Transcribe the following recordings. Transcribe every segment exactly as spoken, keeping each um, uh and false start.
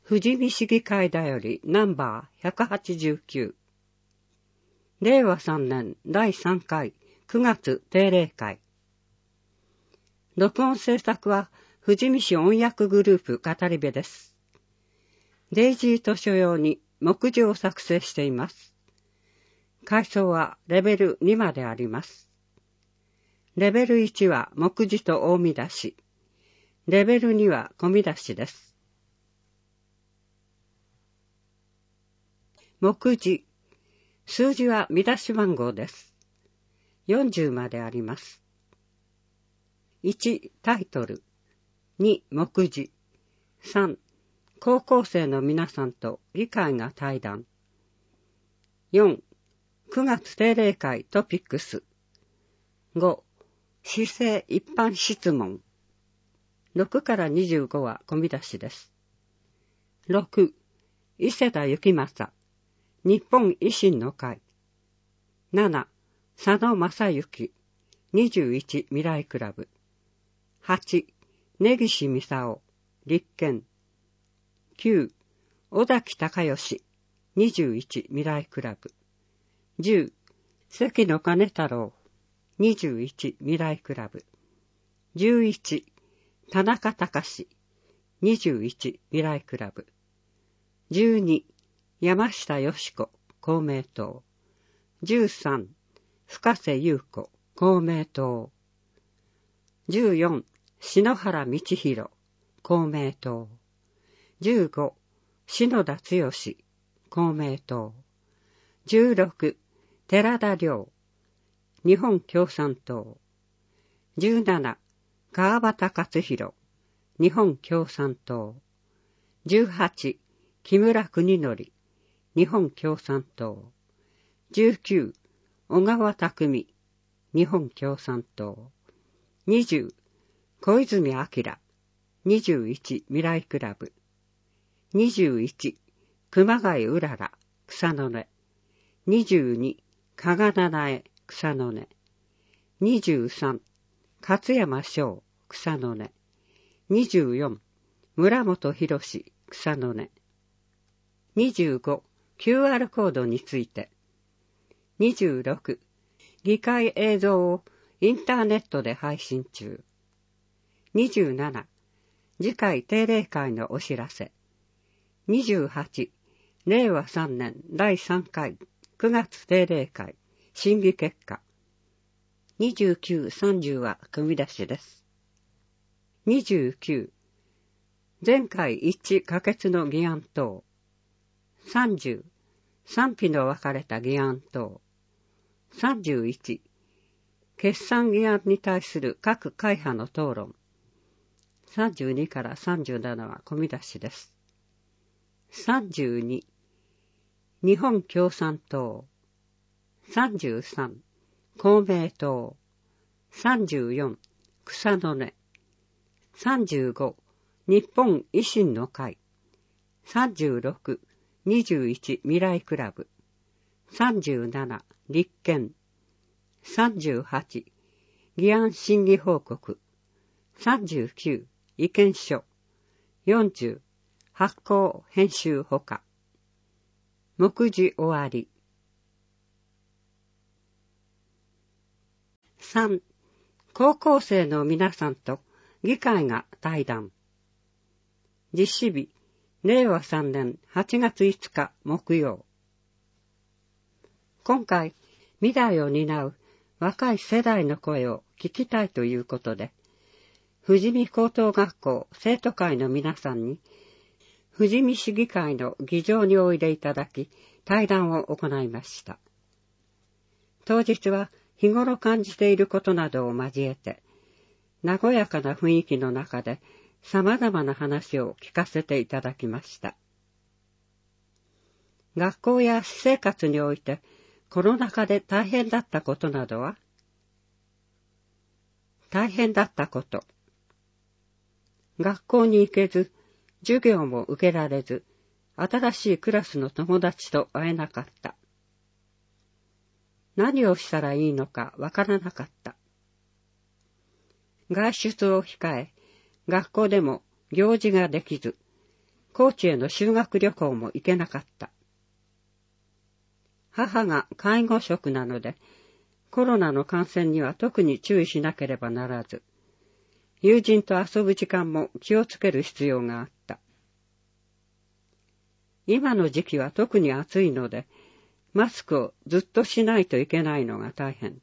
富士見市議会だよりナンバーひゃくはちじゅうきゅう。れいわさんねんだいさんかいくがつ定例会。録音制作は富士見市音訳グループ語り部です。デイジー図書用に目次を作成しています。階層はレベルにまであります。レベルいちは目次と大見出し。レベルには小見出しです。目次。数字は見出し番号です。よんじゅうまであります。いち、タイトル。に、目次。さん、高校生の皆さんと議会が対談。よん、くがつ定例会トピックス。ご、市政一般質問。ろくからにじゅうごは小見出しです。ろく、伊勢田幸正。日本維新の会。なな、佐野正幸。にじゅういち未来クラブ。はち、根岸美沙立憲。きゅう、尾崎隆義。にじゅういち未来クラブ。じゅう、関野金太郎。にじゅういち未来クラブ。じゅういち、田中隆。にじゅういち未来クラブ。じゅうに、山下よし子、公明党。じゅうさん、深瀬優子、公明党。じゅうよん、篠原道弘、公明党。じゅうご、篠田剛、公明党。じゅうろく、寺田良、日本共産党。じゅうなな、川端勝弘、日本共産党。じゅうはち、木村邦則、日本共産党。じゅうきゅう、小川匠、日本共産党。にじゅう、小泉明、にじゅういち未来クラブ。にじゅういち、熊谷うらら、草の根。にじゅうに、加賀七重、草の根。にじゅうさん、勝山翔、草の根。にじゅうよん、村本博士、草の根。にじゅうご、キューアール コードについて。にじゅうろく、議会映像をインターネットで配信中。にじゅうなな、次回定例会のお知らせ。にじゅうはち、れいわさんねんだいさんかいくがつ定例会審議結果。にじゅうきゅう、さんじゅうは組み出しです。にじゅうきゅう、前回一致可決の議案等。さんじゅう、賛否の分かれた議案等。さんじゅういち、決算議案に対する各会派の討論。さんじゅうにからさんじゅうななは込み出しです。さんじゅうに、日本共産党。さんじゅうさん、公明党。さんじゅうよん、草の根。さんじゅうご、日本維新の会。さんじゅうろく、にじゅういち未来クラブ。さんじゅうなな、立憲。さんじゅうはち、議案審議報告。さんじゅうきゅう、意見書。よんじゅう、発行編集ほか。目次終わり。さん、高校生の皆さんと議会が対談。実施日、れいわさんねんはちがついつか木曜。今回、未来を担う若い世代の声を聞きたいということで、富士見高等学校生徒会の皆さんに、富士見市議会の議場においでいただき、対談を行いました。当日は日頃感じていることなどを交えて、和やかな雰囲気の中で様々な話を聞かせていただきました。学校や私生活においてコロナ禍で大変だったことなどは？大変だったこと。学校に行けず、授業も受けられず、新しいクラスの友達と会えなかった。何をしたらいいのかわからなかった。外出を控え、学校でも行事ができず、 高知への修学旅行も行けなかった。母が介護職なので、コロナの感染には特に注意しなければならず、友人と遊ぶ時間も気をつける必要があった。今の時期は特に暑いので、マスクをずっとしないといけないのが大変。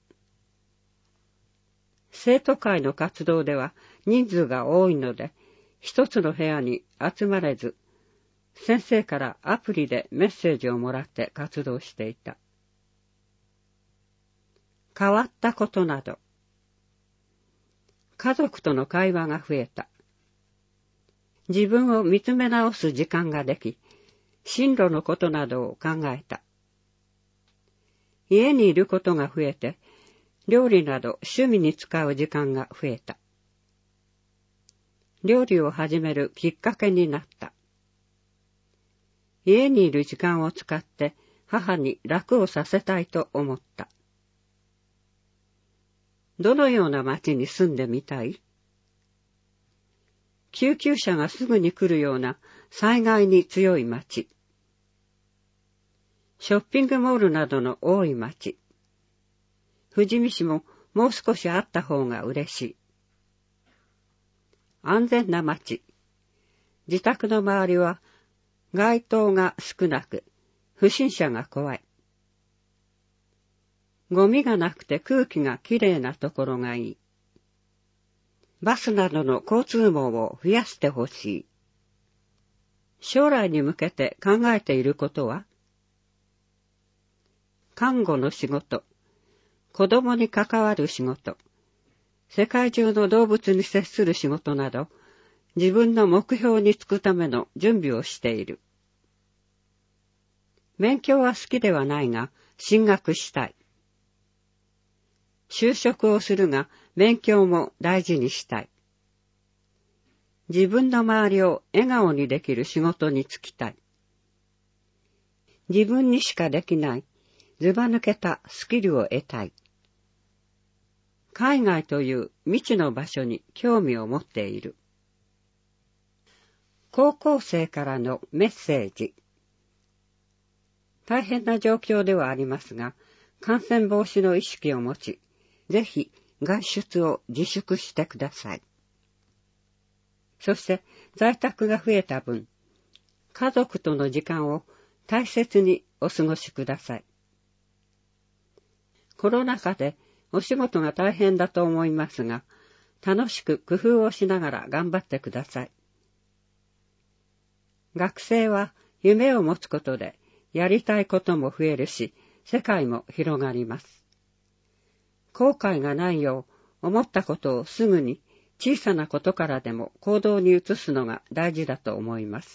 生徒会の活動では人数が多いので、一つの部屋に集まれず、先生からアプリでメッセージをもらって活動していた。変わったことなど。家族との会話が増えた。自分を見つめ直す時間ができ、進路のことなどを考えた。家にいることが増えて、料理など趣味に使う時間が増えた。料理を始めるきっかけになった。家にいる時間を使って母に楽をさせたいと思った。どのような町に住んでみたい？救急車がすぐに来るような災害に強い町。ショッピングモールなどの多い町。富士見市ももう少しあった方が嬉しい。安全な町。自宅の周りは街灯が少なく、不審者が怖い。ゴミがなくて空気がきれいなところがいい。バスなどの交通網を増やしてほしい。将来に向けて考えていることは？看護の仕事、子供に関わる仕事、世界中の動物に接する仕事など、自分の目標に就くための準備をしている。勉強は好きではないが、進学したい。就職をするが、勉強も大事にしたい。自分の周りを笑顔にできる仕事に就きたい。自分にしかできない、ずば抜けたスキルを得たい。海外という未知の場所に興味を持っている。高校生からのメッセージ。大変な状況ではありますが、感染防止の意識を持ち、ぜひ外出を自粛してください。そして在宅が増えた分、家族との時間を大切にお過ごしください。コロナ禍でお仕事が大変だと思いますが、楽しく工夫をしながら頑張ってください。学生は夢を持つことでやりたいことも増えるし、世界も広がります。後悔がないよう思ったことをすぐに小さなことからでも行動に移すのが大事だと思います。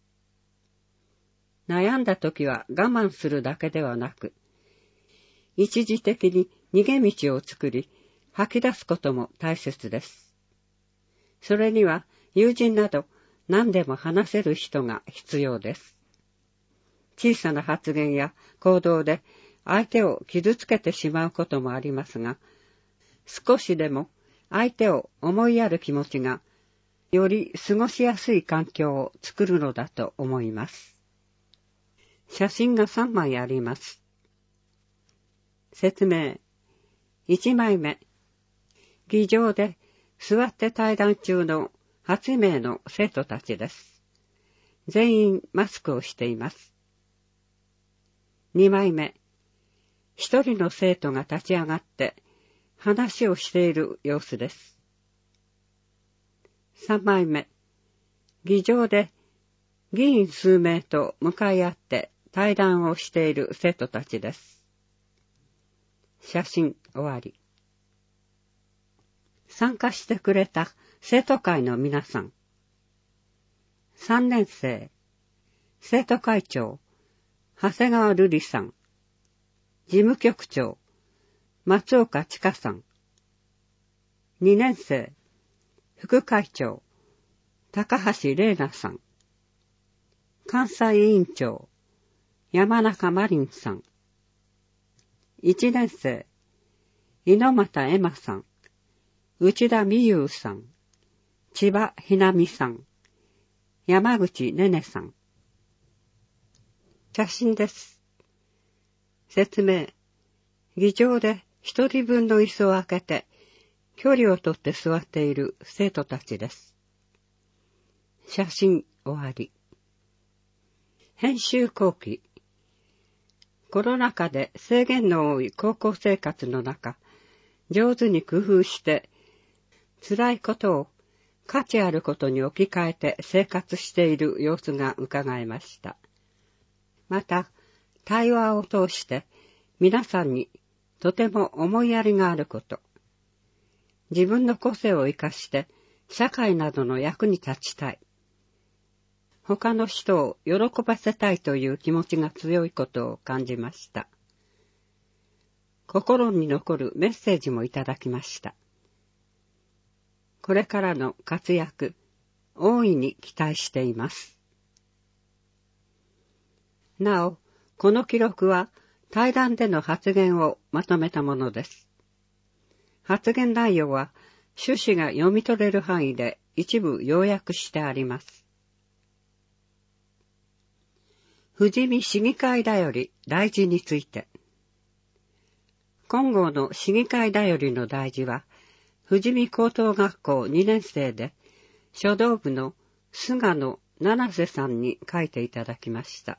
悩んだ時は我慢するだけではなく、一時的に逃げ道を作り、吐き出すことも大切です。それには友人など何でも話せる人が必要です。小さな発言や行動で相手を傷つけてしまうこともありますが、少しでも相手を思いやる気持ちが、より過ごしやすい環境を作るのだと思います。写真がさんまいあります。説明。いちまいめ。議場で座って対談中のはちめいの生徒たちです。全員マスクをしています。にまいめ。一人の生徒が立ち上がって話をしている様子です。さんまいめ。議場で議員数名と向かい合って対談をしている生徒たちです。写真終わり。参加してくれた生徒会の皆さん。さんねん生、生徒会長、長谷川瑠璃さん。事務局長、松岡千佳さん。にねん生、副会長、高橋玲奈さん。関西委員長、山中真凛さん。いちねん生、猪俣恵麻さん。内田美優さん。千葉ひなみさん。 山口ねねさん。写真です。説明。議場で一人分の椅子を空けて、距離をとって座っている生徒たちです。写真終わり。編集後期。コロナ禍で制限の多い高校生活の中、上手に工夫して、辛いことを価値あることに置き換えて生活している様子が伺えました。また、対話を通して皆さんにとても思いやりがあること、自分の個性を生かして社会などの役に立ちたい、他の人を喜ばせたいという気持ちが強いことを感じました。心に残るメッセージもいただきました。これからの活躍、大いに期待しています。なお、この記録は対談での発言をまとめたものです。発言内容は趣旨が読み取れる範囲で一部要約してあります。富士見市議会だより大事について。今号の市議会だよりの大事は、富士見高等学校にねん生で、書道部の菅野七瀬さんに書いていただきました。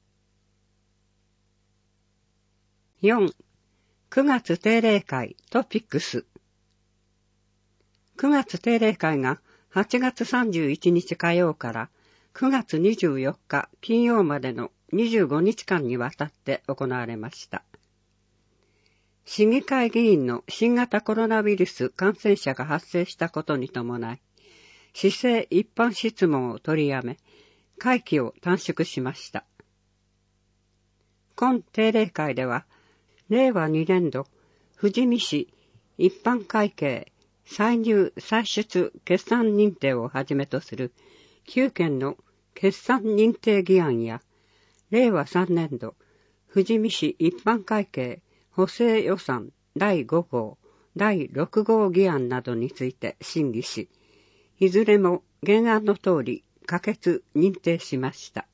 よん、くがつ定例会トピックス。くがつ定例会がはちがつさんじゅういちにち火曜からくがつにじゅうよっか金曜までのにじゅうごにちかんにわたって行われました。市議会議員の新型コロナウイルス感染者が発生したことに伴い、市政一般質問を取りやめ、会期を短縮しました。今定例会では、れいわにねんど、富士見市一般会計歳入歳出決算認定をはじめとするきゅうけんの決算認定議案や、れいわさんねんど、富士見市一般会計補正予算だいごごう、だいろくごう議案などについて審議し、いずれも原案の通り可決認定しました。